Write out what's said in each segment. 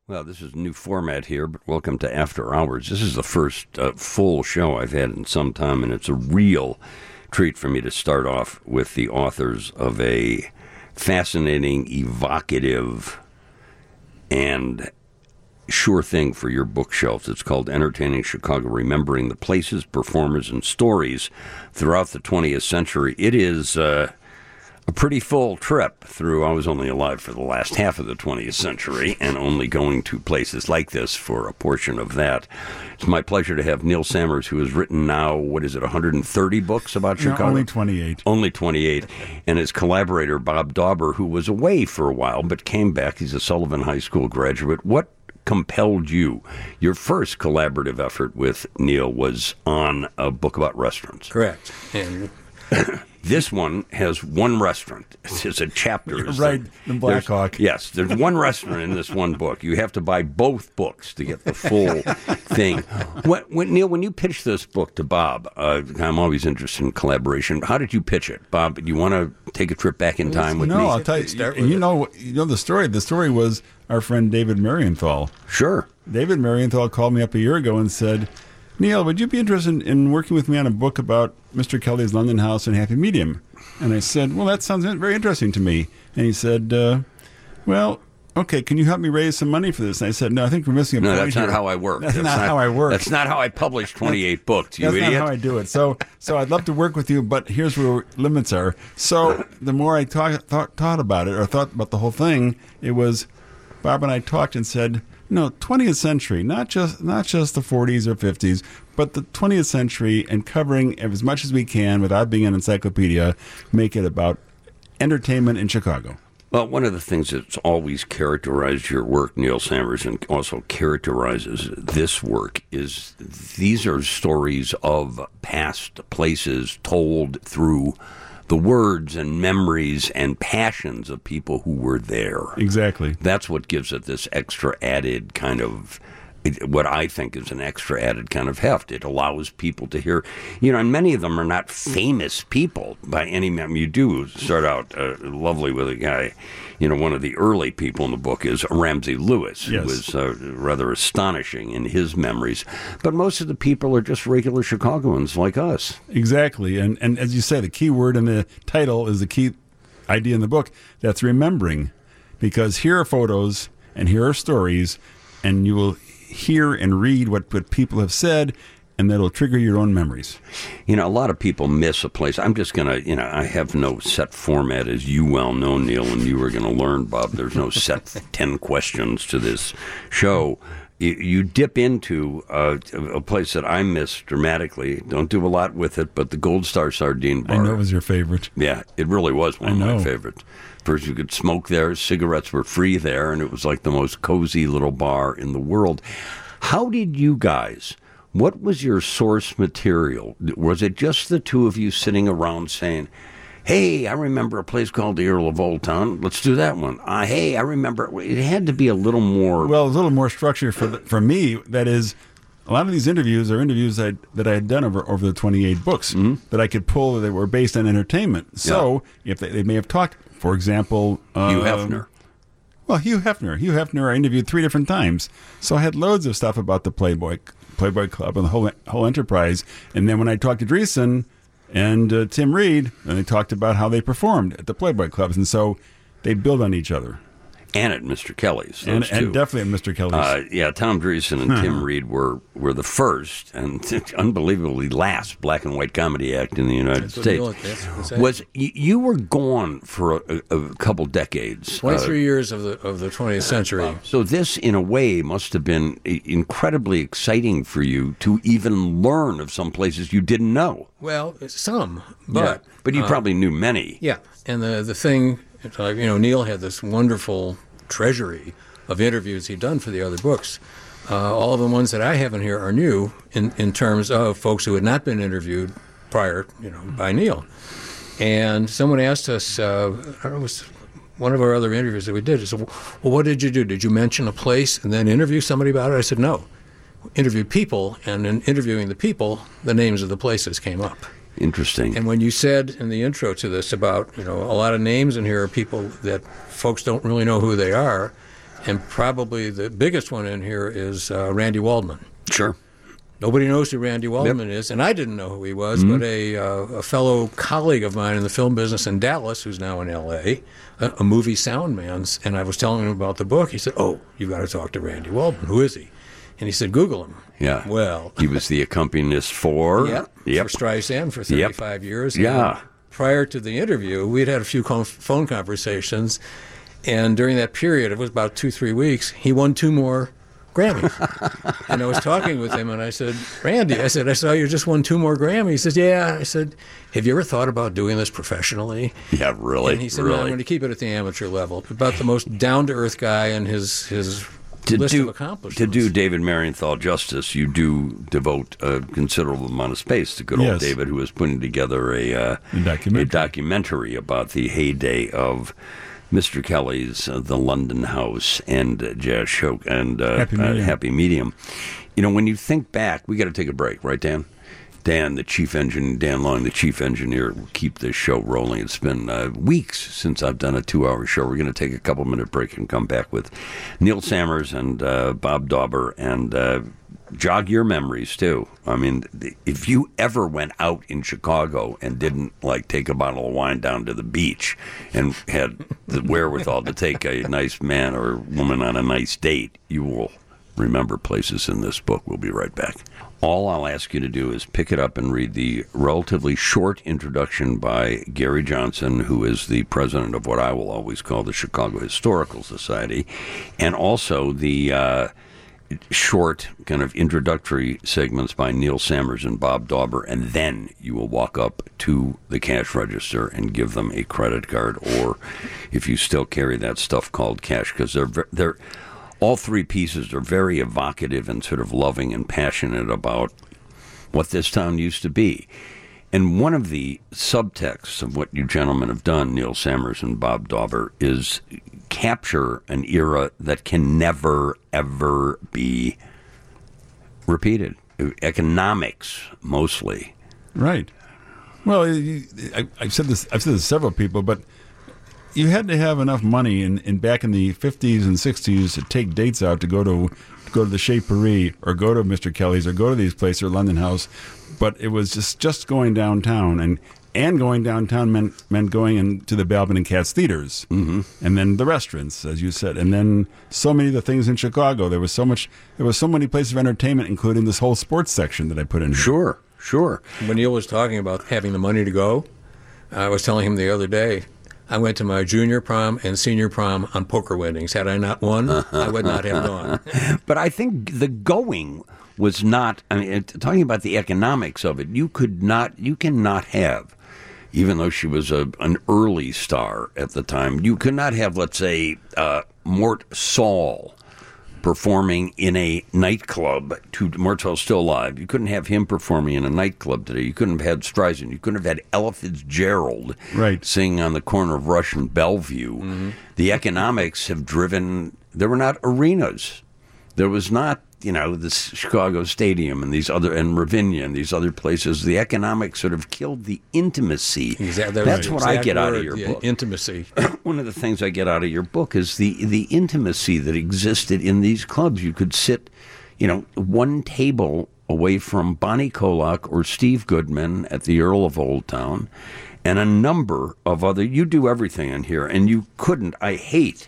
Well, this is a new format here, but welcome to After Hours. This is the first full show I've had in some time, and it's a real treat for me to start off with the authors of a fascinating, evocative, and sure thing for your bookshelves. It's called Entertaining Chicago, Remembering the Places, Performers, and Stories Throughout the 20th Century. It is a pretty full trip through. I was only alive for the last half of the 20th century and only going to places like this for a portion of that. It's my pleasure to have Neil Sammers, who has written now, 130 books about Chicago? Only 28. Only 28. And his collaborator, Bob Dauber, who was away for a while but came back. He's a Sullivan High School graduate. What compelled you? Your first collaborative effort with Neil was on a book about restaurants. Correct. And this one has one restaurant. It's a chapter. You're right, the Black Hawk. Yes, there's one restaurant in this one book. You have to buy both books to get the full thing. Neil, when you pitched this book to Bob, I'm always interested in collaboration. How did you pitch it? Bob, do you want to take a trip back in time with me? No, I'll tell you. You know the story. The story was our friend David Marienthal. Sure. David Marienthal called me up a year ago and said, Neil, would you be interested in working with me on a book about Mr. Kelly's London House and Happy Medium? And I said, well, that sounds very interesting to me. And he said, well, okay, can you help me raise some money for this? And I said, no, I think we're missing a point here. No, that's not how I work. That's not how I work. That's not how I publish 28 books, you idiot. That's not how I do it. So I'd love to work with you, but here's where limits are. So the more I thought about it, or thought about the whole thing, it was Bob and I talked and said, no, 20th century, not just the 40s or 50s, but the 20th century, and covering as much as we can without being an encyclopedia, make it about entertainment in Chicago. Well, one of the things that's always characterized your work, Neil Sammers, and also characterizes this work is these are stories of past places told through the words and memories and passions of people who were there. Exactly. That's what gives it this extra added kind of, what I think is an extra added kind of heft. It allows people to hear, and many of them are not famous people by any means. You do start out lovely with a guy, one of the early people in the book is Ramsey Lewis, yes, who was rather astonishing in his memories. But most of the people are just regular Chicagoans like us. Exactly. And as you say, the key word in the title is the key idea in the book. That's remembering. Because here are photos and here are stories, and you will hear and read what people have said, and that'll trigger your own memories. A lot of people miss a place. I'm just going to, I have no set format, as you well know, Neil, and you are going to learn, Bob. There's no set 10 questions to this show. You dip into a place that I miss dramatically. Don't do a lot with it, but the Gold Star Sardine Bar. I know it was your favorite. Yeah, it really was one of my favorites. First, you could smoke there. Cigarettes were free there, and it was like the most cozy little bar in the world. How did you guys, what was your source material? Was it just the two of you sitting around saying, hey, I remember a place called the Earl of Old Town. Let's do that one. Hey, I remember. It had to be a little more. Well, a little more structure for me. That is, a lot of these interviews are interviews that I had done over the 28 books that I could pull that were based on entertainment. So if they may have talked, for example, Hugh Hefner. Well, Hugh Hefner I interviewed 3 different times. So I had loads of stuff about the Playboy Club and the whole enterprise. And then when I talked to Dreesen and Tim Reed, and they talked about how they performed at the Playboy Clubs. And so they build on each other. And at Mr. Kelly's. And definitely at Mr. Kelly's. Tom Dreesen and Tim Reed were the first and unbelievably last black and white comedy act in the United States. You were gone for a couple decades. 23 years of the 20th century. So this, in a way, must have been incredibly exciting for you to even learn of some places you didn't know. Well, some, but you probably knew many. Yeah, and the thing, Neil had this wonderful treasury of interviews he'd done for the other books. All of the ones that I have in here are new in terms of folks who had not been interviewed prior, by Neil. And someone asked us, it was one of our other interviews that we did, said, well, what did you do? Did you mention a place and then interview somebody about it? I said, no. Interview people, and in interviewing the people, the names of the places came up. Interesting. And when you said in the intro to this about, a lot of names in here are people that folks don't really know who they are, And probably the biggest one in here is Randy Waldman. Sure. Nobody knows who Randy Waldman is, and I didn't know who he was, but a fellow colleague of mine in the film business in Dallas, who's now in L.A., a movie sound man, and I was telling him about the book. He said, "Oh, you've got to talk to Randy Waldman. Who is he?" And he said, "Google him." Yeah. Well, he was the accompanist for for Streisand for 35 years. Yeah. And prior to the interview, we'd had a few phone conversations, and during that period, it was about 2-3 weeks, he won 2 more Grammys. And I was talking with him, and I said, "Randy," I said, "I saw you just won 2 more Grammys." He says, "Yeah." I said, "Have you ever thought about doing this professionally?" Yeah, really? And he said, really? "No, I'm going to keep it at the amateur level." About the most down-to-earth guy and his list of accomplishments. To do David Marienthal justice, you do devote a considerable amount of space to good old David, who was putting together a documentary about the heyday of Mr. Kelly's The London House and Jazz Show and Happy Medium. You know, when you think back, we got to take a break, right, Dan? Dan Long, the chief engineer, will keep this show rolling. It's been weeks since I've done a 2-hour show. We're going to take a couple-minute break and come back with Neil Sammers and Bob Dauber and jog your memories, too. I mean, if you ever went out in Chicago and didn't, like, take a bottle of wine down to the beach and had the wherewithal to take a nice man or woman on a nice date, you will remember places in this book. We'll be right back. All I'll ask you to do is pick it up and read the relatively short introduction by Gary Johnson, who is the president of what I will always call the Chicago Historical Society, and also the short kind of introductory segments by Neil Sammers and Bob Dauber, and then you will walk up to the cash register and give them a credit card, or if you still carry that stuff called cash, because they're all 3 pieces are very evocative and sort of loving and passionate about what this town used to be. And one of the subtexts of what you gentlemen have done, Neil Sammers and Bob Dauber, is capture an era that can never, ever be repeated. Economics, mostly. Right. Well, I've said this to several people, but you had to have enough money in back in the 50s and 60s to take dates out to go to the Chez Paris or go to Mr. Kelly's or go to these places or London House, but it was just going downtown, and going downtown meant going into the Balvin and Katz theaters, and then the restaurants, as you said, and then so many of the things in Chicago. There was so many places of entertainment, including this whole sports section that I put in here. Sure. When Neil was talking about having the money to go, I was telling him the other day, I went to my junior prom and senior prom on poker winnings. Had I not won, I would not have gone. But I think the going was not, I mean, talking about the economics of it, you cannot have, even though she was an early star at the time, you could not have, let's say, Mort Saul performing in a nightclub. Mort Saul's still alive. You couldn't have him performing in a nightclub today. You couldn't have had Streisand. You couldn't have had Ella Fitzgerald singing on the corner of Rush and Bellevue. Mm-hmm. The economics have driven, there were not arenas. There was not, the Chicago Stadium and Ravinia and these other places. The economics sort of killed the intimacy. Exactly. That's what I get out of your book. Intimacy. One of the things I get out of your book is the intimacy that existed in these clubs. You could sit, one table away from Bonnie Kolak or Steve Goodman at the Earl of Old Town, and a number of other. You do everything in here, and you couldn't. I hate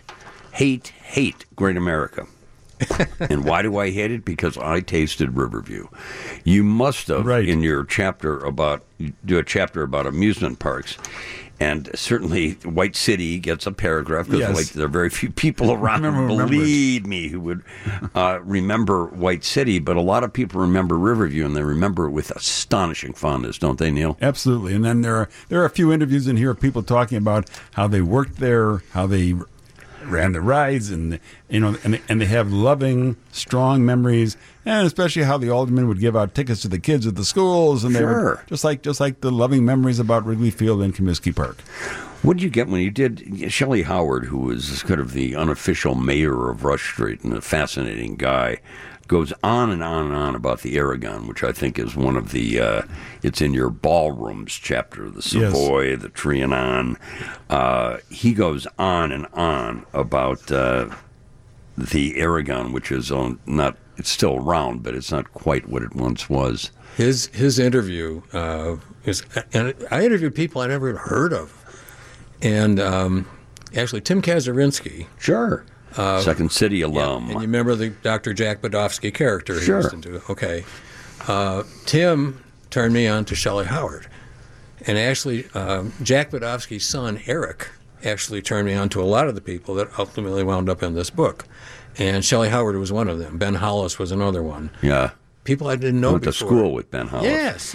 Great America. And why do I hate it? Because I tasted Riverview. You must have, in your chapter do a chapter about amusement parks. And certainly White City gets a paragraph because there are very few people around, believe me, who would remember White City. But a lot of people remember Riverview, and they remember it with astonishing fondness, don't they, Neil? Absolutely. And then there are a few interviews in here of people talking about how they worked there, how they ran the rides, and they have loving, strong memories, and especially how the aldermen would give out tickets to the kids at the schools, and they were just like the loving memories about Wrigley Field and Comiskey Park. What did you get when you did Shelley Howard, who was kind of the unofficial mayor of Rush Street and a fascinating guy, goes on and on and on about the Aragon, which I think is one of the, it's in your ballrooms chapter, the Savoy, the Trianon. He goes on and on about the Aragon, which is it's still around, but it's not quite what it once was. His interview is, and I interviewed people I never even heard of, and actually Tim Kazurinsky. Sure. Second City alum. And you remember the Dr. Jack Badofsky character he was into? Okay. Tim turned me on to Shelley Howard. And actually, Jack Badofsky's son, Eric, actually turned me on to a lot of the people that ultimately wound up in this book. And Shelley Howard was one of them. Ben Hollis was another one. Yeah. People I didn't know I went before. to school with Ben Hollis. Yes.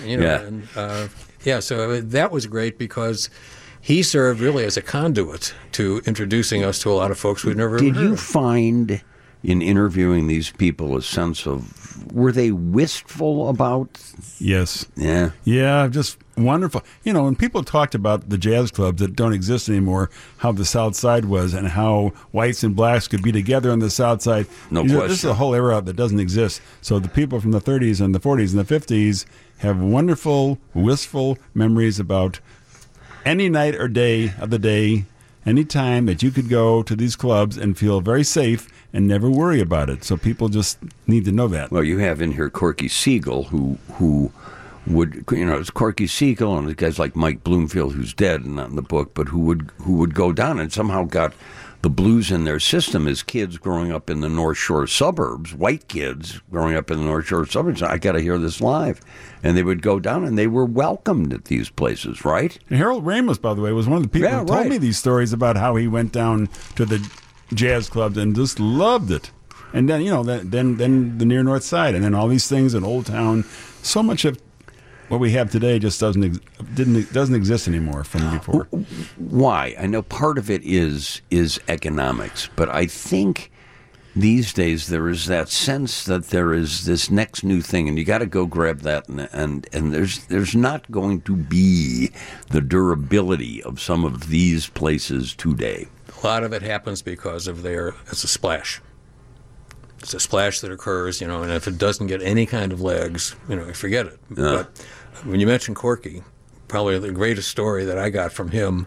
So that was great because he served really as a conduit to introducing us to a lot of folks we'd never heard of. Did you find in interviewing these people a sense of, were they wistful about? Yes. Yeah. Yeah, just wonderful. When people talked about the jazz clubs that don't exist anymore, how the South Side was and how whites and blacks could be together on the South Side. No question. This is a whole era that doesn't exist. So the people from the 30s and the 40s and the 50s have wonderful, wistful memories about any night or day of the day, any time that you could go to these clubs and feel very safe and never worry about it. So people just need to know that. Well, you have in here Corky Siegel, who would, it's Corky Siegel and guys like Mike Bloomfield, who's dead and not in the book, but who would go down and somehow got the blues in their system as kids growing up in the North Shore suburbs, white kids growing up in the North Shore suburbs. I got to hear this live. And they would go down, and they were welcomed at these places, right? And Harold Ramos, by the way, was one of the people who told me these stories about how he went down to the jazz clubs and just loved it. And then, then the near North Side, and then all these things in Old Town. So much of what we have today just doesn't exist anymore from before. Why? I know part of it is economics, but I think these days there is that sense that there is this next new thing, and you got to go grab that, and there's not going to be the durability of some of these places today. A lot of it happens because of it's a splash. It's a splash that occurs, and if it doesn't get any kind of legs, forget it. But when you mention Corky, probably the greatest story that I got from him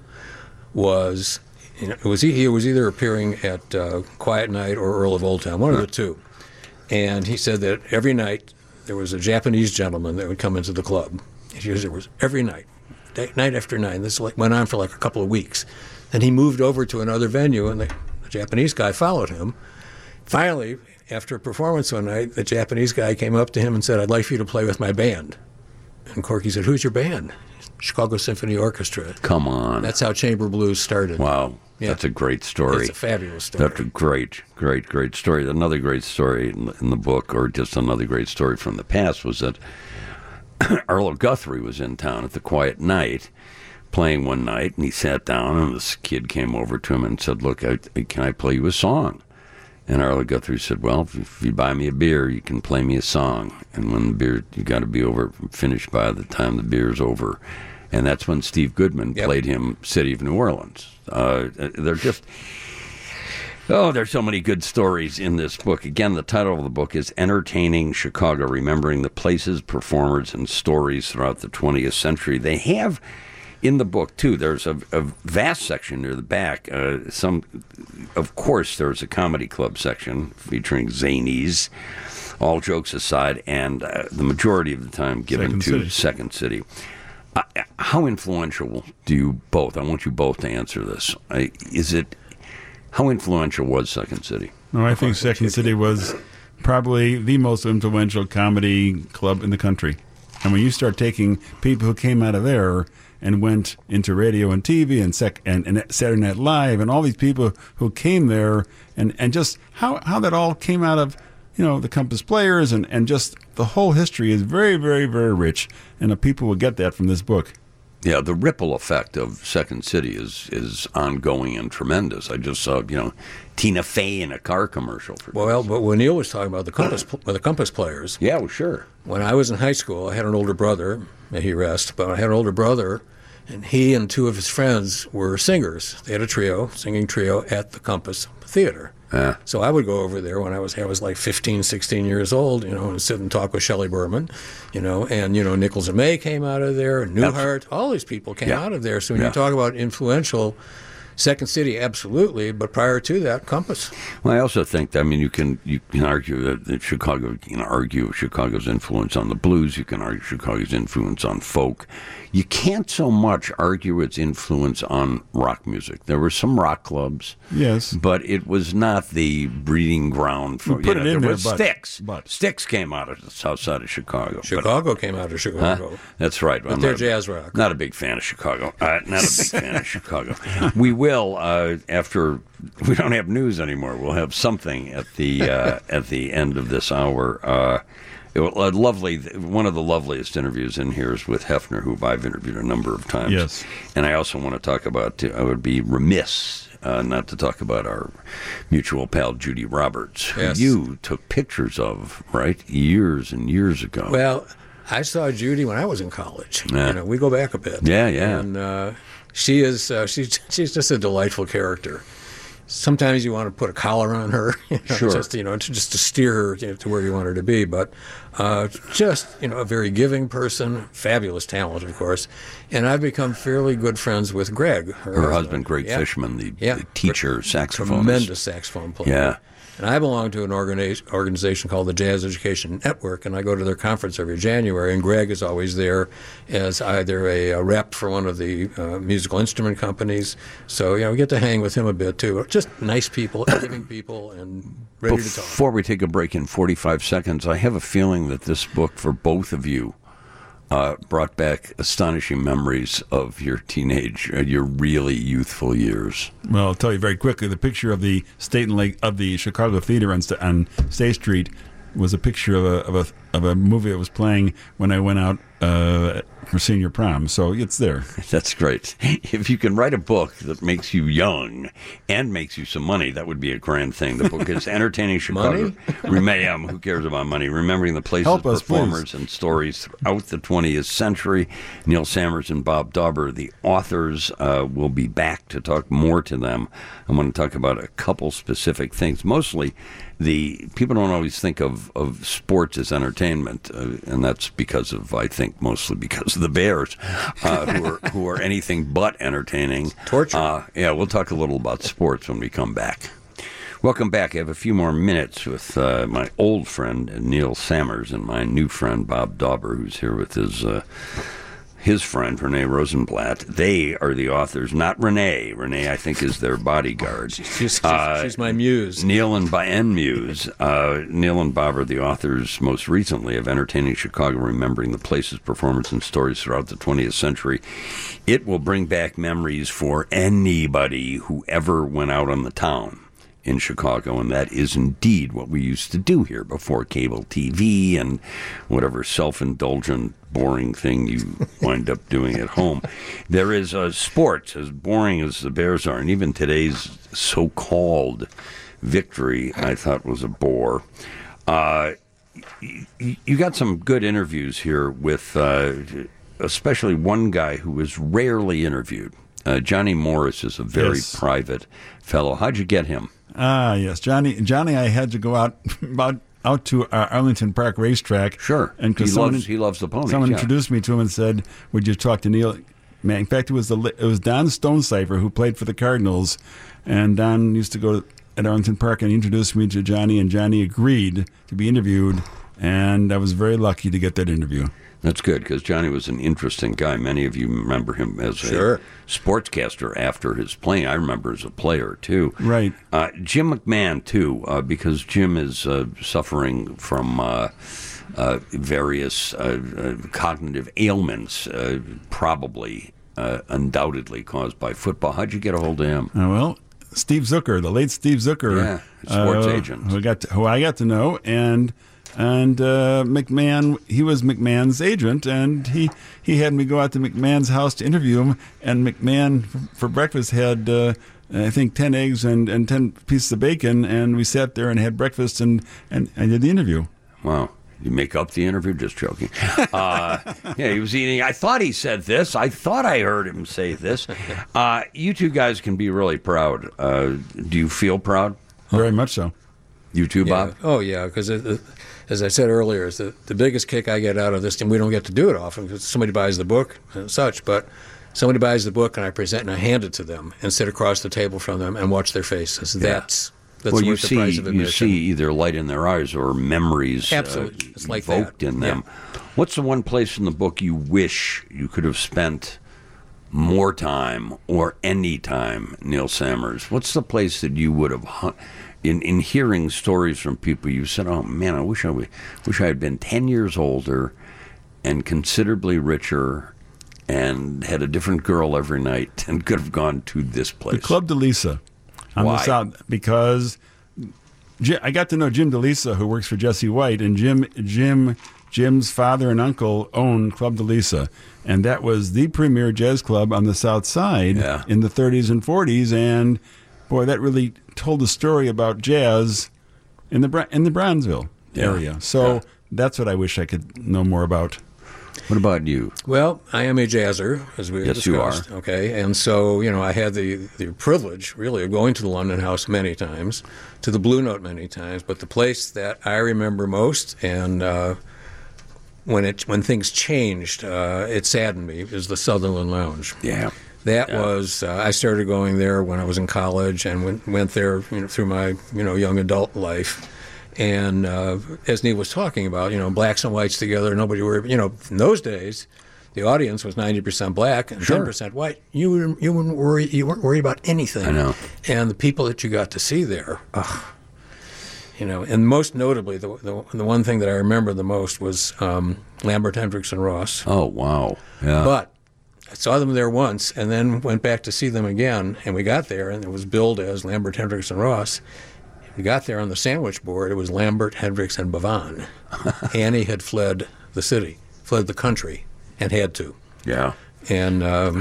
was, he was either appearing at Quiet Night or Earl of Old Town, one of the two. And he said that every night there was a Japanese gentleman that would come into the club. It was every night, night after night. This went on for a couple of weeks. Then he moved over to another venue, and the Japanese guy followed him. Finally, after a performance one night, the Japanese guy came up to him and said, "I'd like for you to play with my band." And Corky said, "Who's your band?" "Chicago Symphony Orchestra." Come on. That's how chamber blues started. Wow. Yeah. That's a great story. It's a fabulous story. That's a great, great, great story. Another great story in the book, or just another great story from the past, was that Arlo Guthrie was in town at the Quiet Night playing one night, and he sat down, and this kid came over to him and said, "Look, can I play you a song?" And Arlo Guthrie said, "Well, if you buy me a beer, you can play me a song. And when the beer, you got to be finished by the time the beer's over." And that's when Steve Goodman played him City of New Orleans. There's so many good stories in this book. Again, the title of the book is Entertaining Chicago, Remembering the Places, Performers, and Stories Throughout the 20th Century. They have in the book, too, there's a vast section near the back. Of course, there's a comedy club section featuring zanies, all jokes aside, and the majority of the time given to Second City. How influential do you both? I want you both to answer this. How influential was Second City? No, I think Second City was probably the most influential comedy club in the country. And when you start taking people who came out of there and went into radio and TV and Saturday Night Live and all these people who came there and just how that all came out of, the Compass Players and just the whole history is very, very, very rich. And people will get that from this book. Yeah, the ripple effect of Second City is ongoing and tremendous. I just saw, Tina Fey in a car commercial. But when Neil was talking about the Compass Players. Yeah, well, sure. When I was in high school, I had an older brother, may he rest, but I had an older brother, and he and two of his friends were singers. They had a singing trio at the Compass Theater. Yeah. So I would go over there when I was like 15, 16 years old, and sit and talk with Shelley Berman, and Nichols and May came out of there, and Newhart, all these people came out of there. So when you talk about influential, Second City, absolutely, but prior to that, Compass. Well, I also think, you can argue that Chicago, you can argue Chicago's influence on the blues, you can argue Chicago's influence on folk. You can't so much argue its influence on rock music. There were some rock clubs, yes, but it was not the breeding ground for. Put it in there, Styx. but Styx came out of the south side of Chicago. Chicago came out of Chicago. That's right. But they're jazz rock. Not a big fan of Chicago. Not a big fan of Chicago. We will after we don't have news anymore. We'll have something at the end of this hour. One of the loveliest interviews in here is with Hefner, who I've interviewed a number of times. Yes. And I also want to talk about, I would be remiss not to talk about our mutual pal, Judy Roberts, who Yes. you took pictures of, right, years and years ago. Well, I saw Judy when I was in college. Yeah. We go back a bit. Yeah, yeah. And she's just a delightful character. Sometimes you want to put a collar on her, Sure. just to steer her to where you want her to be. But just a very giving person, fabulous talent, of course. And I've become fairly good friends with Greg, Her husband, Greg Yeah. Fishman, the Yeah. teacher, saxophonist. Tremendous saxophone player. Yeah. And I belong to an organization called the Jazz Education Network, and I go to their conference every January, and Greg is always there as either a rep for one of the musical instrument companies. So, we get to hang with him a bit, too. Just nice people, giving people, and ready to talk. Before we take a break in 45 seconds, I have a feeling that this book, for both of you, brought back astonishing memories of your teenage, your really youthful years. Well, I'll tell you very quickly. The picture of the State and Lake of the Chicago Theater on State Street was a picture of a movie that was playing when I went out for senior prom. So it's there. That's great. If you can write a book that makes you young and makes you some money, that would be a grand thing. The book is Entertaining Chicago. Who cares about money? Remembering the places, Help us, performers, please. and stories throughout the 20th century. Neil Sammers and Bob Dauber, the authors, will be back to talk more to them. I want to talk about a couple specific things. Mostly, the people don't always think of sports as entertainment, and that's mostly because of the Bears, who are anything but entertaining. Torture. We'll talk a little about sports when we come back. Welcome back. I have a few more minutes with my old friend Neil Sammers and my new friend Bob Dauber, who's here with his friend, Renee Rosenblatt. They are the authors, not Renee. Renee, I think, is their bodyguard. She's my muse. Neil and Muse. Neil and Bob are the authors, most recently, of Entertaining Chicago, Remembering the Places, Performance, and Stories Throughout the 20th Century. It will bring back memories for anybody who ever went out on the town in Chicago, and that is indeed what we used to do here before cable TV and whatever self-indulgent, boring thing you wind up doing at home. There is sports, as boring as the Bears are, and even today's so-called victory, I thought, was a bore. You got some good interviews here with especially one guy who was rarely interviewed. Johnny Morris is a very private fellow. How'd you get him? Yes, Johnny. I had to go out to Arlington Park Racetrack. Sure, and he loves the ponies. Someone introduced me to him and said, "Would you talk to Neil?" Man, in fact, it was Don Stonecipher who played for the Cardinals, and Don used to go at Arlington Park, and he introduced me to Johnny, and Johnny agreed to be interviewed, and I was very lucky to get that interview. That's good, because Johnny was an interesting guy. Many of you remember him as a sportscaster after his playing. I remember as a player, too. Right. Jim McMahon, too, because Jim is suffering from various cognitive ailments, probably, undoubtedly caused by football. How'd you get a hold of him? Well, Steve Zucker, the late Steve Zucker. Sports agent. Who I got to know, and McMahon, he was McMahon's agent, and he had me go out to McMahon's house to interview him, and McMahon for breakfast had I think 10 eggs and 10 pieces of bacon, and we sat there and had breakfast, and I did the interview. Wow. You make up the interview? Just joking. He was eating. I thought he said this. I thought I heard him say this. You two guys can be really proud. Do you feel proud? Very much so. You too, Bob? Oh, yeah, because as I said earlier, is the biggest kick I get out of this, and we don't get to do it often because somebody buys the book and such, but somebody buys the book and I present and I hand it to them and sit across the table from them and watch their faces. That's well, worth the price of admission. You see either light in their eyes or memories Absolutely. It's like evoked that. in them. Yeah. What's the one place in the book you wish you could have spent more time or any time, Neil Sammers? What's the place that you would have, in hearing stories from people, you said, oh man, I wish I had been 10 years older and considerably richer and had a different girl every night and could have gone to this place? The Club de Lisa on Why? the South, because I got to know Jim DeLisa, who works for Jesse White, and Jim's father and uncle owned Club de Lisa, and that was the premier jazz club on the South Side in the 30s and 40s. And boy, that really told a story about jazz in the Bronzeville area. So that's what I wish I could know more about. What about you? Well, I am a jazzer, as we Yes, discussed. you are. Okay, and so I had the privilege, really, of going to the London House many times, to the Blue Note many times. But the place that I remember most, and when things changed, it saddened me, is the Sutherland Lounge. Yeah. That was I started going there when I was in college, and went there through my young adult life. And as Neil was talking about, blacks and whites together, nobody worried. In those days, the audience was 90% black and 10% white. You weren't worried about anything. I know. And the people that you got to see there, and most notably, the one thing that I remember the most was Lambert, Hendricks, and Ross. Oh, wow. Yeah. But I saw them there once, and then went back to see them again. And we got there, and it was billed as Lambert, Hendricks, and Ross. We got there on the sandwich board. It was Lambert, Hendricks, and Bevan. Annie had fled the country, and had to. Yeah. And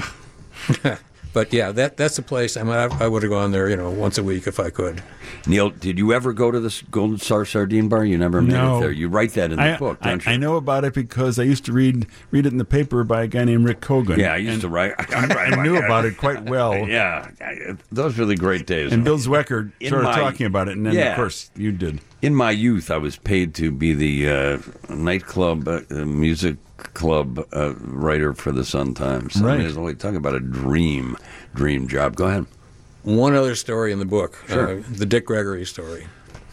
but yeah, that's a place. I mean, I would have gone there, once a week if I could. Neil, did you ever go to this Golden Star Sardine Bar? You never made it there. You write that in the book, don't you? I know about it because I used to read it in the paper by a guy named Rick Cogan. Yeah, I used to write. I knew about it quite well. Yeah, those were the great days. And Bill Zwecker started my- talking about it, and then, Yeah. of course, you did. In my youth, I was paid to be the nightclub, music club writer for the Sun-Times. Right. I mean, talking about a dream job. Go ahead. One other story in the book, Sure. the Dick Gregory story.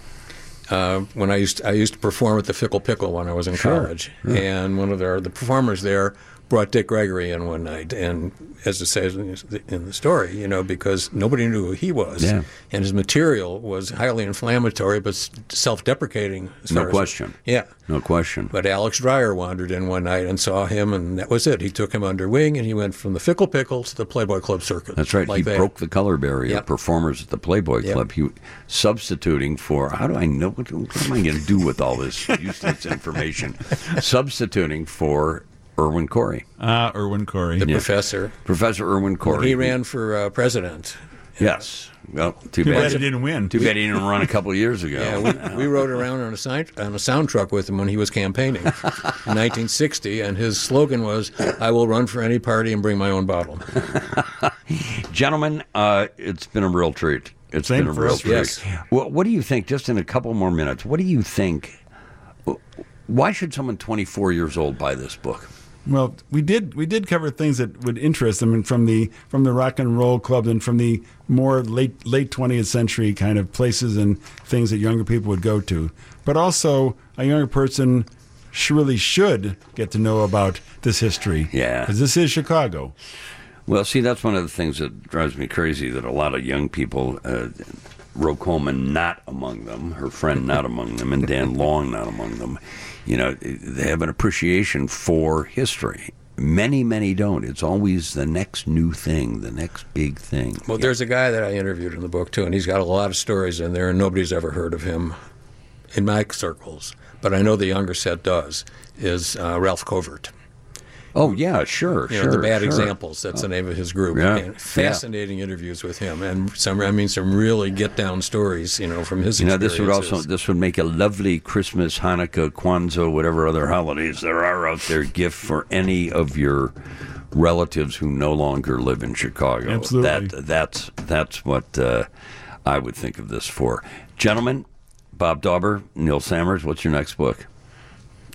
When I used to perform at the Fickle Pickle when I was in college, and one of the performers there brought Dick Gregory in one night, and as it says in the story, because nobody knew who he was, Yeah. and his material was highly inflammatory but self-deprecating. No question. Yeah. No question. But Alex Dreyer wandered in one night and saw him, and that was it. He took him under wing, and he went from the Fickle Pickle to the Playboy Club circuit. That's right. Like He that. broke the color barrier. Yep. Performers at the Playboy Yep. Club. He substituting for. How do I know? What am I going to do with all this useless information? Substituting for Irwin Corey, Irwin Corey. The professor. Professor Irwin Corey. He ran for president. Yes. Well, too Too bad bad he didn't win. Too bad he didn't run a couple of years ago. Yeah, we rode around on a sound truck with him when he was campaigning in 1960, and his slogan was, "I will run for any party and bring my own bottle." Gentlemen, it's been a real treat. It's Same been a for real us. treat. Yes. Well, what do you think, just in a couple more minutes, what do you think, why should someone 24 years old buy this book? Well, we did cover things that would interest them, and from the rock and roll clubs and from the more late 20th century kind of places and things that younger people would go to. But also, a younger person really should get to know about this history. Yeah. Because this is Chicago. Well, see, that's one of the things that drives me crazy, that a lot of young people, Ro Coleman not among them, her friend not among them, and Dan Long not among them, they have an appreciation for history. Many, many don't. It's always the next new thing, the next big thing. Well, there's a guy that I interviewed in the book, too, and he's got a lot of stories in there, and nobody's ever heard of him in my circles. But I know the younger set does, is Ralph Covert. Oh, yeah, sure, The Bad sure. Examples, that's the name of his group. Yeah, And fascinating interviews with him, and some really get-down stories, from his experiences. This would make a lovely Christmas, Hanukkah, Kwanzaa, whatever other holidays there are out there, gift for any of your relatives who no longer live in Chicago. Absolutely. That's what I would think of this for. Gentlemen, Bob Dauber, Neil Sammers, what's your next book?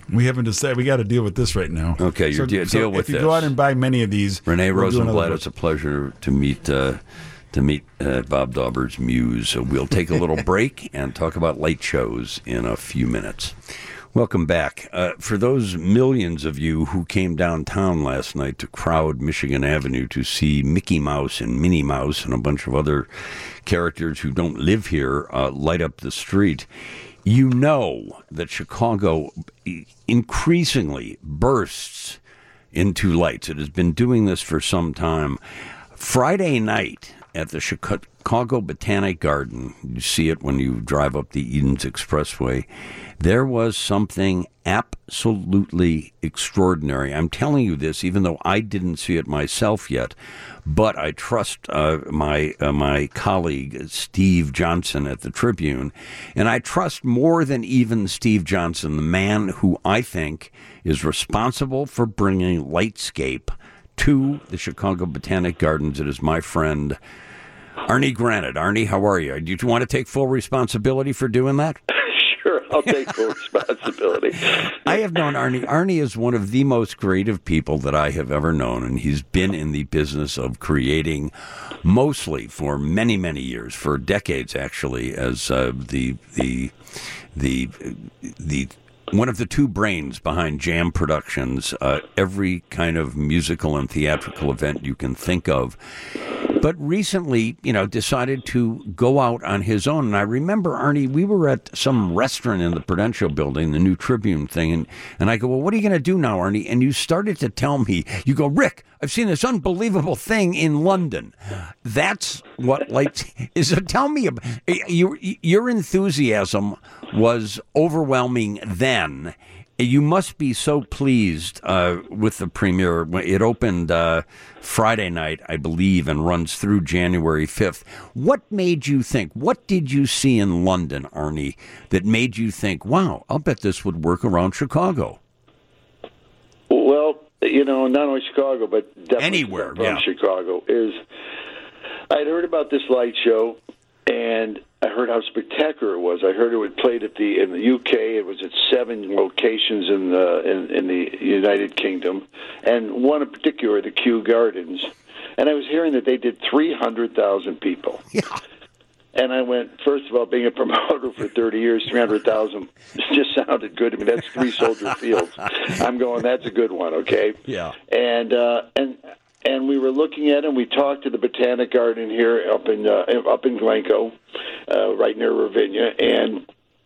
We haven't decided. We got to deal with this right now. Okay, deal with if you this. go out and buy many of these, Renee we'll do another Rosenblatt, book. it's a pleasure to meet Bob Dauber's muse. So we'll take a little break and talk about light shows in a few minutes. Welcome back. For those millions of you who came downtown last night to crowd Michigan Avenue to see Mickey Mouse and Minnie Mouse and a bunch of other characters who don't live here light up the street, you know that Chicago increasingly bursts into lights. It has been doing this for some time. Friday night at the Chicago Botanic Garden, you see it when you drive up the Edens Expressway, there was something absolutely extraordinary. I'm telling you this even though I didn't see it myself yet, but I trust my colleague Steve Johnson at the Tribune, and I trust more than even Steve Johnson, the man who I think is responsible for bringing Lightscape to the Chicago Botanic Gardens. It is my friend Arnie Granat. Arnie, how are you? Do you want to take full responsibility for doing that? Sure, I'll take full responsibility. I have known Arnie. Arnie is one of the most creative people that I have ever known, and he's been in the business of creating mostly for many, many years, for decades actually, as the one of the two brains behind Jam Productions, every kind of musical and theatrical event you can think of. But recently, decided to go out on his own. And I remember, Arnie, we were at some restaurant in the Prudential Building, the new Tribune thing, and I go, well, what are you going to do now, Arnie? And you started to tell me, you go, Rick, I've seen this unbelievable thing in London. That's what lights is. Tell me, your enthusiasm was overwhelming then. You must be so pleased with the premiere. It opened Friday night, I believe, and runs through January 5th. What made you think, what did you see in London, Arnie, that made you think, wow, I'll bet this would work around Chicago? Well, not only Chicago, but definitely anywhere from Chicago, is I'd heard about this light show, and I heard how spectacular it was. I heard it was played in the UK. It was at 7 locations in the United Kingdom, and one in particular, the Kew Gardens. And I was hearing that they did 300,000 people. Yeah. And I went, first of all, being a promoter for 30 years, 300,000 just sounded good. I mean, that's 3 Soldier Fields. I'm going, that's a good one, okay? Yeah. And we were looking at it, and we talked to the Botanic Garden here up in Glencoe, right near Ravinia, and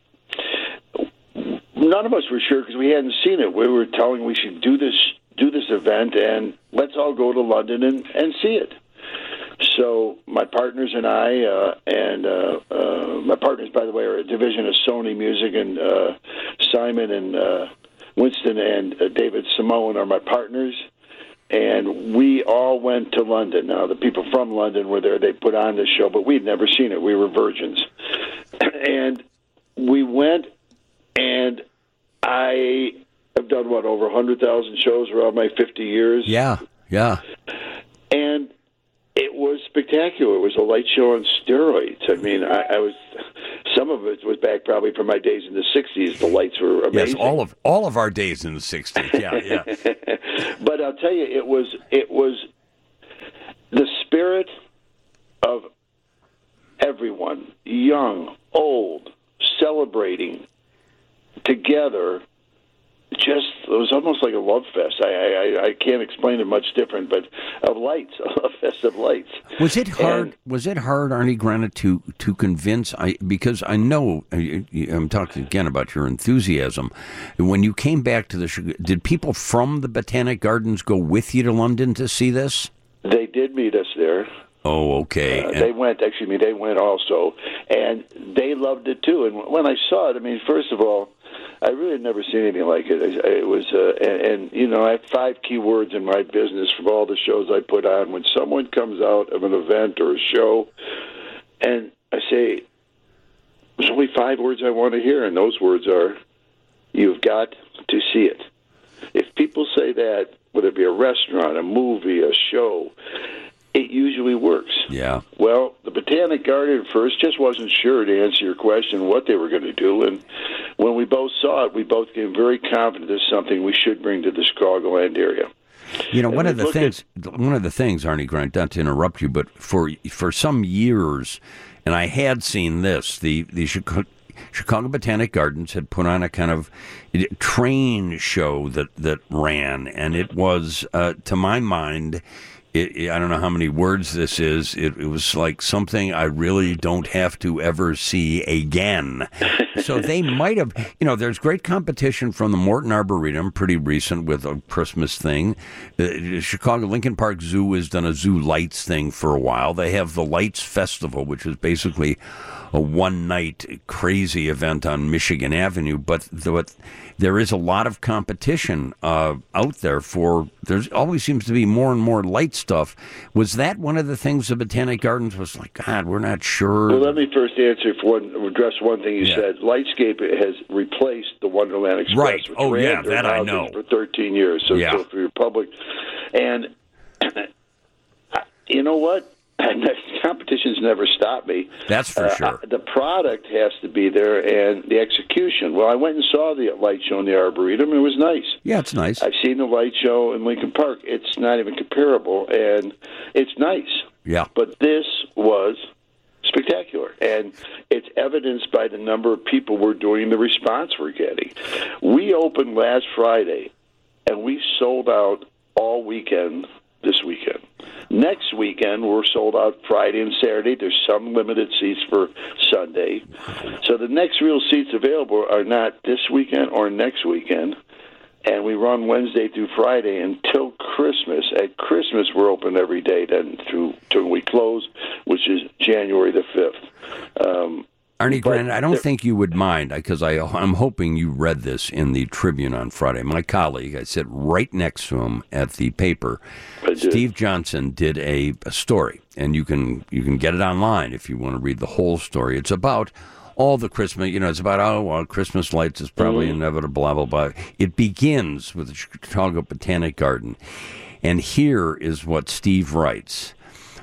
none of us were sure because we hadn't seen it. We were telling we should do this event, and let's all go to London and see it. So my partners and I, my partners, by the way, are a division of Sony Music, and Simon and Winston and David Simone are my partners. And we all went to London. Now, the people from London were there. They put on the show, but we'd never seen it. We were virgins. And we went, and I have done, over 100,000 shows around my 50 years. Yeah. And it was spectacular. It was a light show on steroids. I mean, I was. Some of it was back probably from my days in the 60s. The lights were amazing. Yes, all of our days in the 60s. Yeah. But I'll tell you, it was the spirit of everyone, young, old, celebrating together. It was almost like a love fest. I can't explain it much different, but of lights, a fest of lights. Was it hard? Was it hard, Arnie Granat, to convince? Because I know I'm talking again about your enthusiasm. When you came back to did people from the Botanic Gardens go with you to London to see this? They did meet us there. Oh, okay. They went also, and they loved it too. And when I saw it, I mean, first of all, I really had never seen anything like it. It was, I have 5 key words in my business from all the shows I put on. When someone comes out of an event or a show, and I say, there's only 5 words I want to hear, and those words are, you've got to see it. If people say that, whether it be a restaurant, a movie, a show, it usually works. Yeah. Well, the Botanic Garden at first just wasn't sure, to answer your question, what they were going to do. And when we both saw it, we both became very confident this is something we should bring to the Chicagoland area. You know, one of the things, Arnie Grant, not to interrupt you, but for some years, and I had seen this, the Chicago Botanic Gardens had put on a kind of train show that ran, and it was, to my mind, I don't know how many words this is. It was like something I really don't have to ever see again. So they might have, there's great competition from the Morton Arboretum, pretty recent with a Christmas thing. The Chicago Lincoln Park Zoo has done a Zoo Lights thing for a while. They have the Lights Festival, which is basically a one-night crazy event on Michigan Avenue, but there is a lot of competition out there there always seems to be more and more light stuff. Was that one of the things the Botanic Gardens was like, God, we're not sure? Well, let me first address one thing you said. Lightscape has replaced the Wonderland Express. Right. Which Oh, ran yeah, that I know. For 13 years, so for your public. And you know what? Competition's never stopped me. That's for sure. The product has to be there, and the execution. Well, I went and saw the light show in the Arboretum, and it was nice. Yeah, it's nice. I've seen the light show in Lincoln Park. It's not even comparable, and it's nice. Yeah. But this was spectacular, and it's evidenced by the number of people we're doing, the response we're getting. We opened last Friday, and we sold out all weekend this weekend. Next weekend, we're sold out Friday and Saturday. There's some limited seats for Sunday. So the next real seats available are not this weekend or next weekend. And we run Wednesday through Friday until Christmas. At Christmas, we're open every day then till we close, which is January the 5th. Arnie Grant, I don't think you would mind, because I'm hoping you read this in the Tribune on Friday. My colleague, I sit right next to him at the paper. Steve Johnson did a story, and you can get it online if you want to read the whole story. It's about all the Christmas, it's about, Christmas lights is probably inevitable, blah, blah, blah. It begins with the Chicago Botanic Garden, and here is what Steve writes.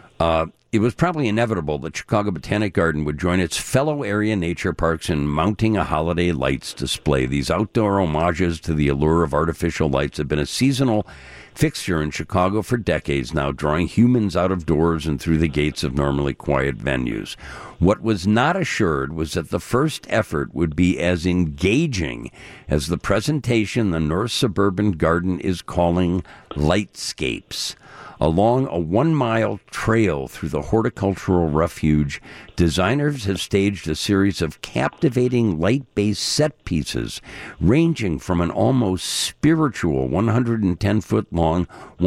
It was probably inevitable that Chicago Botanic Garden would join its fellow area nature parks in mounting a holiday lights display. These outdoor homages to the allure of artificial lights have been a seasonal fixture in Chicago for decades now, drawing humans out of doors and through the gates of normally quiet venues. What was not assured was that the first effort would be as engaging as the presentation the North Suburban Garden is calling Lightscapes. Along a 1-mile trail through the horticultural refuge, designers have staged a series of captivating light-based set pieces, ranging from an almost spiritual 110-foot-long,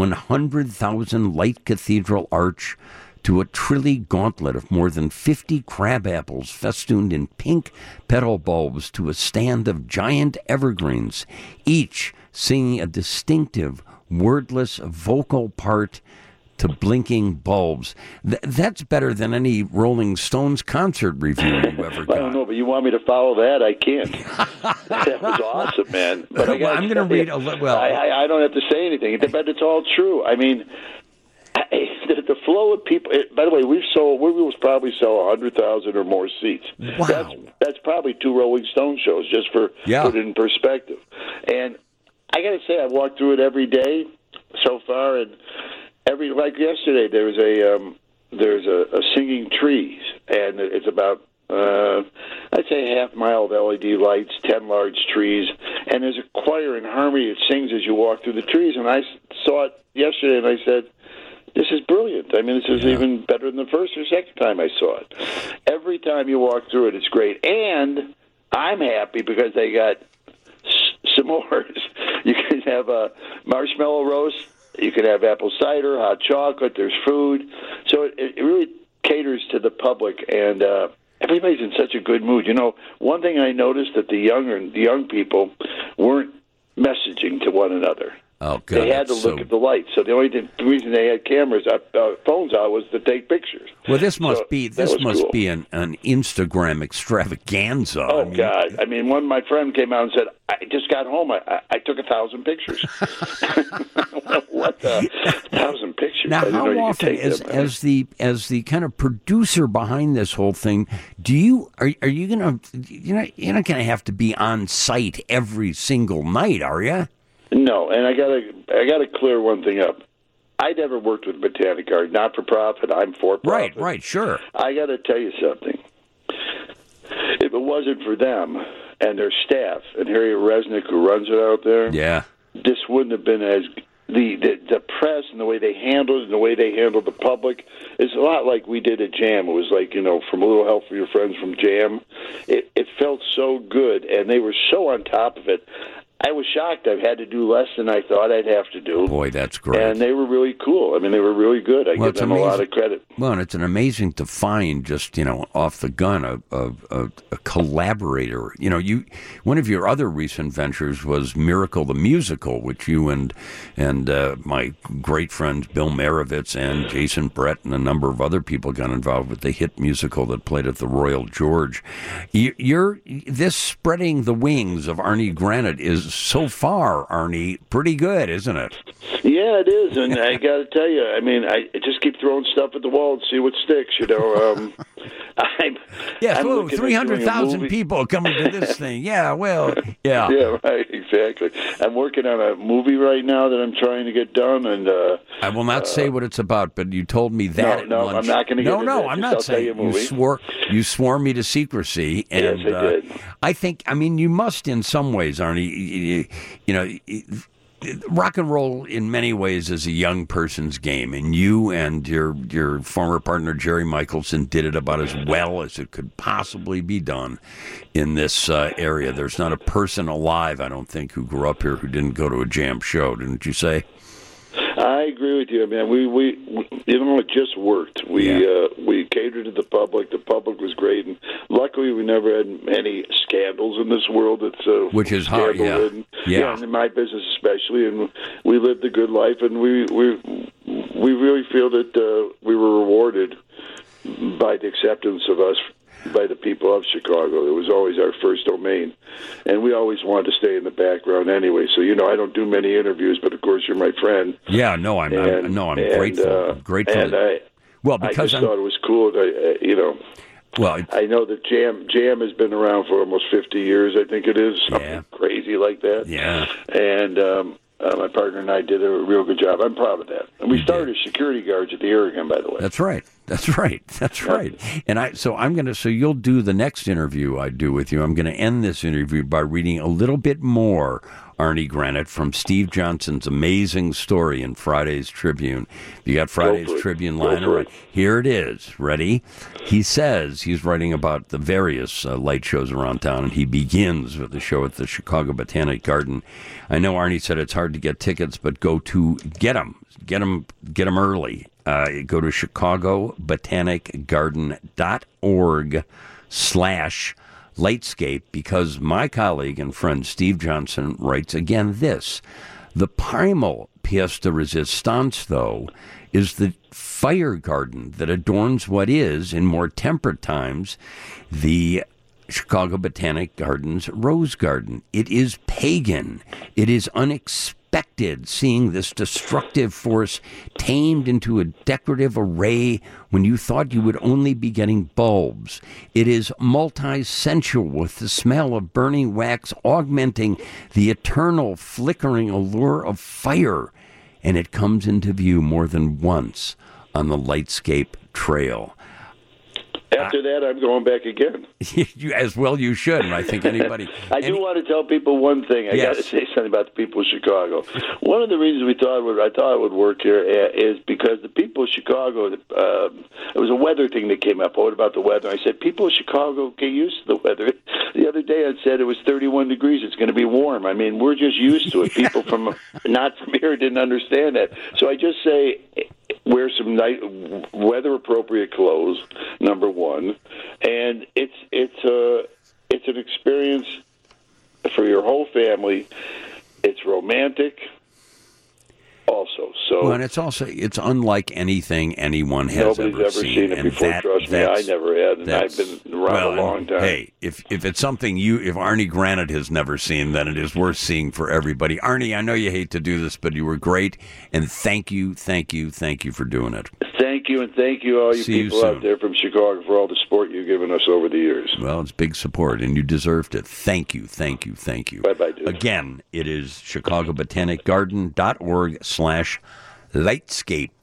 100,000 light cathedral arch to a trilly gauntlet of more than 50 crab apples festooned in pink petal bulbs to a stand of giant evergreens, each singing a distinctive, wordless vocal part to blinking bulbs. That's better than any Rolling Stones concert review you ever got. I don't know, but you want me to follow that? I can't. That was awesome, man. But I'm going to read a little. Well, I don't have to say anything, but it's all true. I mean, the flow of people. By the way, we will probably sell 100,000 or more seats. Wow, that's probably 2 Rolling Stone shows, just for put it in perspective. And I got to say, I've walked through it every day so far, and like yesterday, there's a singing trees, and it's about I'd say a half mile of LED lights, 10 large trees, and there's a choir in harmony that sings as you walk through the trees. And I saw it yesterday, and I said, this is brilliant. I mean, this is even better than the first or second time I saw it. Every time you walk through it, it's great. And I'm happy because they got s'mores. You can have a marshmallow roast. You can have apple cider, hot chocolate. There's food. So it really caters to the public, and everybody's in such a good mood. You know, one thing I noticed that the young people weren't messaging to one another. Oh, God, they had to look at the lights. So the only reason they had phones out, was to take pictures. Well, this must be cool. an Instagram extravaganza. Oh, God. I mean, one my friend came out and said, I just got home. I took 1,000 pictures. What the 1,000 pictures? Now, how often, as the kind of producer behind this whole thing, are you gonna you're not gonna have to be on site every single night, are you? No, and I gotta clear one thing up. I never worked with Botanic Garden, not for profit. I'm for profit. Right, sure. I got to tell you something. If it wasn't for them and their staff and Harry Resnick, who runs it out there, yeah, this wouldn't have been as the press and the way they handled it and the way they handled the public is a lot like we did at Jam. It was like, from A Little Help for Your Friends from Jam. It felt so good, and they were so on top of it. I was shocked. I've had to do less than I thought I'd have to do. Boy, that's great. And they were really cool. I mean, they were really good. I give them a lot of credit. Well, and it's an amazing to find, just, off the gun, a collaborator. One of your other recent ventures was Miracle the Musical, which you and my great friends Bill Marovitz and Jason Brett and a number of other people got involved with the hit musical that played at the Royal George. This spreading the wings of Arnie Granat is, so far, Arnie, pretty good, isn't it? Yeah, it is, and I got to tell you, I mean, I just keep throwing stuff at the wall and see what sticks. I'm 300,000 people coming to this thing. Yeah, well, yeah. Yeah, right, exactly. I'm working on a movie right now that I'm trying to get done, and I will not say what it's about, but you told me that. No, at lunch. I'm not going to get into No, that. I'm not saying. You swore me to secrecy, and yes, I did. I think, you must in some ways, Arnie. Rock and roll, in many ways, is a young person's game, and you and your former partner Jerry Michelson did it about as well as it could possibly be done in this area. There's not a person alive, I don't think, who grew up here who didn't go to a Jam show. Didn't you say? I agree with you, man. We it just worked. We catered to the public. The public was great, and luckily we never had any scandals in this world. It's which is hard, yeah, and in my business especially. And we lived a good life, and we really feel that we were rewarded by the acceptance of us by the people of Chicago. It was always our first domain, and we always wanted to stay in the background anyway. So I don't do many interviews, but of course you're my friend. Yeah, no, I'm grateful. Grateful. And I just thought it was cool. Well, I know that Jam has been around for almost 50 years. I think it is something crazy like that. Yeah, and. My partner and I did a real good job. I'm proud of that. And we started as security guards at the Aragon, by the way. That's right. And so you'll do the next interview I do with you. I'm going to end this interview by reading a little bit more, Arnie Granat, from Steve Johnson's amazing story in Friday's Tribune. You got Friday's Tribune liner right? Here it is. Ready? He says he's writing about the various light shows around town, and he begins with the show at the Chicago Botanic Garden. I know Arnie said it's hard to get tickets, but go to get them early. Go to chicagobotanicgarden.org/Lightscape, because my colleague and friend Steve Johnson writes again this: the primal pièce de résistance, though, is the fire garden that adorns what is, in more temperate times, the Chicago Botanic Garden's Rose Garden. It is pagan. It is unexpected, seeing this destructive force tamed into a decorative array when you thought you would only be getting bulbs. It is multi-sensual, with the smell of burning wax augmenting the eternal flickering allure of fire. And it comes into view more than once on the Lightscape Trail. After that, I'm going back again. As well you should, and I think anybody... I do want to tell people one thing. I got to say something about the people of Chicago. One of the reasons I thought it would work here is because the people of Chicago, it was a weather thing that came up. What about the weather? I said, people of Chicago get used to the weather. The other day I said it was 31 degrees. It's going to be warm. I mean, we're just used to it. People not from here didn't understand that. So I just say... wear some weather-appropriate clothes, number one, and it's an experience for your whole family. It's romantic. also. So, well, and it's unlike anything anyone has nobody's ever seen it and before. Trust me, I never had, and I've been around a long time. Hey, if it's something if Arnie Granite has never seen, then it is worth seeing for everybody. Arnie, I know you hate to do this, but you were great, and thank you for doing it. Thank you, and thank you, all you people out there from Chicago, for all the support you've given us over the years. Well, it's big support, and you deserved it. Thank you. Bye-bye, dude. Again, it is ChicagoBotanicGarden.org/Lightscape.